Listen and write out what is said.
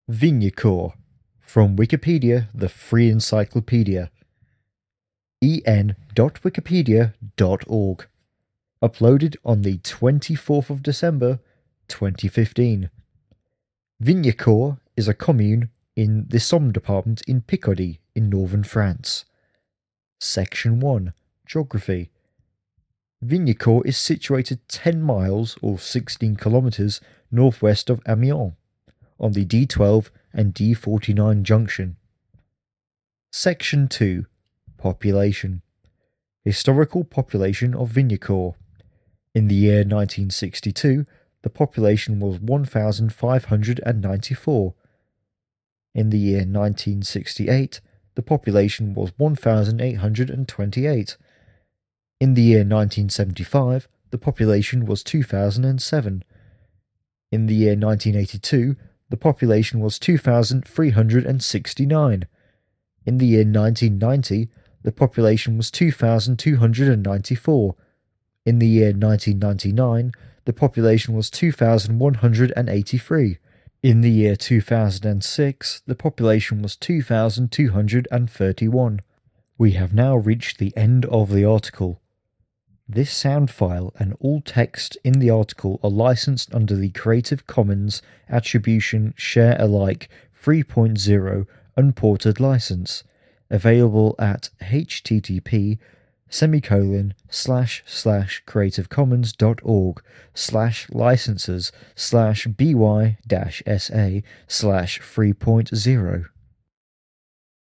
Vignacourt, from Wikipedia, the free encyclopedia. en.wikipedia.org. Uploaded on the 24th of December, 2015. Vignacourt is a commune in the Somme department in Picardy in northern France. Section 1. Geography. Vignacourt is situated 10 miles or 16 kilometers northwest of Amiens, on the D12 and D49 junction. Section 2. Population. Historical population of Vignacourt. In the year 1962, the population was 1,594. In the year 1968, the population was 1,828. In the year 1975, the population was 2,007. In the year 1982, the population was 2,369. In the year 1990, the population was 2,294. In the year 1999, the population was 2,183. In the year 2006, the population was 2,231. We have now reached the end of the article. This sound file and all text in the article are licensed under the Creative Commons Attribution Share Alike 3.0 Unported license, available at http://creativecommons.org/licenses/by-sa/3.0.